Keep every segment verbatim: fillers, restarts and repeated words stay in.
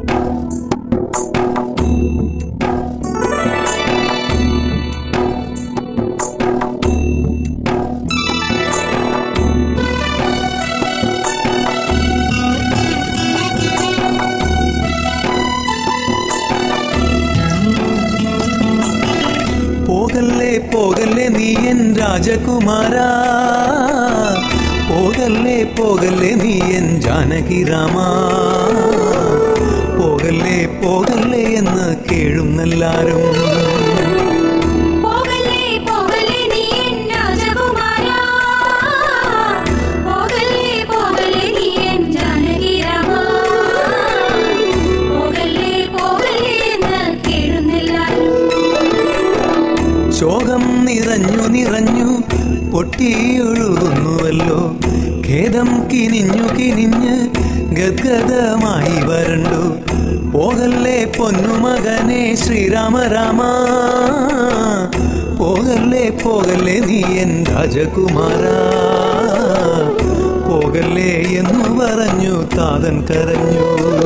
പോകല്ലേ പോകല്ലേ നീ എൻ രാജകുമാരാ, പോകല്ലേ പോകല്ലേ നീ എൻ ജാനകി രാമാ, പോകല്ലേ പോകല്ലേ എന്ന് കേഴുന്നെല്ലാരും. ശോകം നിറഞ്ഞു നിറഞ്ഞു പൊട്ടിയൊഴുകുന്നുവല്ലോ, ഖേദം കിനിഞ്ഞു കിനിഞ്ഞ് ഗദ്ഗദമായി വരണ്ടു. പോകല്ലേ പൊന്നുമകനെ ശ്രീരാമ രാമ, പോകല്ലേ പോകല്ലേ നീ എൻ രാജകുമാരാ, പോകല്ലേ എന്നു പറഞ്ഞു താതൻ കരഞ്ഞു.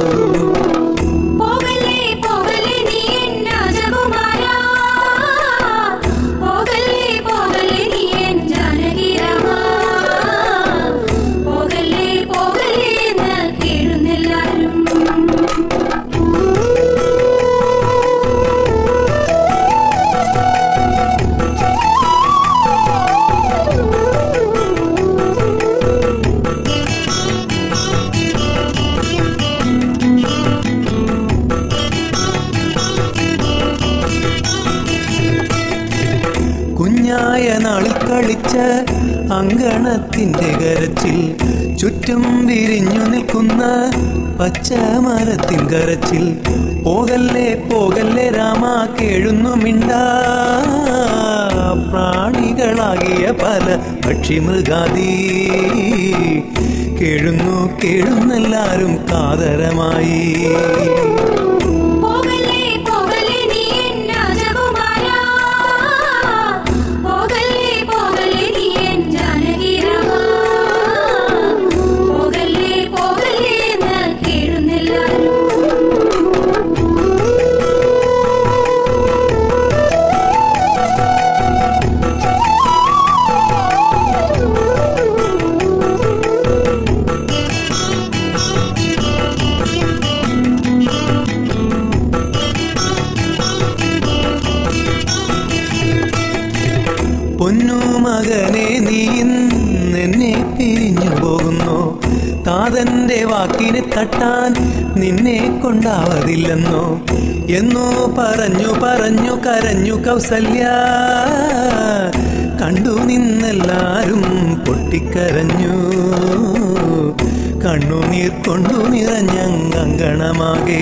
കുഞ്ഞായ നാളിൽ കളിച്ച അങ്കണത്തിന്റെ കരച്ചിൽ, ചുറ്റും വിരിഞ്ഞു നിൽക്കുന്ന പച്ചമരത്തിൻ കരച്ചിൽ. പോകല്ലേ പോകല്ലേ രാമ കേഴുന്നു മിണ്ടാ, പ്രാണികളാകിയ പല പക്ഷിമൃഗാദി കേഴുന്നു കേഴുന്നെല്ലാരും കാതരമായി. പൊന്നു മകനെ നീ ഇന്നെന്നെ പിരിഞ്ഞു പോകുന്നു, താതന്റെ വാക്കിനെ തട്ടാൻ നിന്നെ കൊണ്ടാവതില്ലെന്നോ എന്നോ പറഞ്ഞു പറഞ്ഞു കരഞ്ഞു കൗസല്യ. കണ്ടു നിന്നെല്ലാരും പൊട്ടിക്കരഞ്ഞു, കണ്ണുനീർ കൊണ്ടു നിറഞ്ഞങ്കണമാകെ.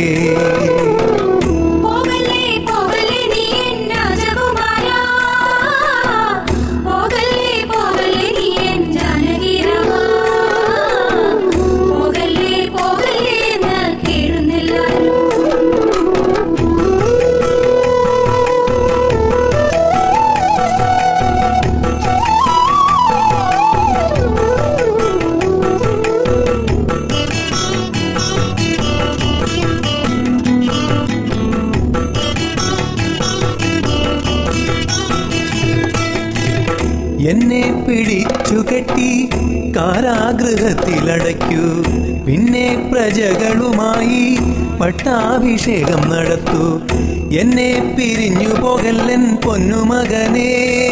എന്നെ പിടിച്ചു കെട്ടി കാരാഗൃഹത്തിലടയ്ക്കൂ, പിന്നെ പ്രജകളുമായി പട്ടാഭിഷേകം നടത്തൂ. എന്നെ പിരിഞ്ഞു പോകല്ലൻ പൊന്നുമകനേ,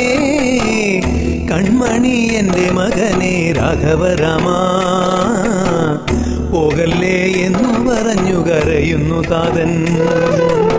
കൺമണി എൻ്റെ മകനെ രാഘവരാമ, പോകല്ലേ എന്നു പറഞ്ഞു കരയുന്നു താതൻ.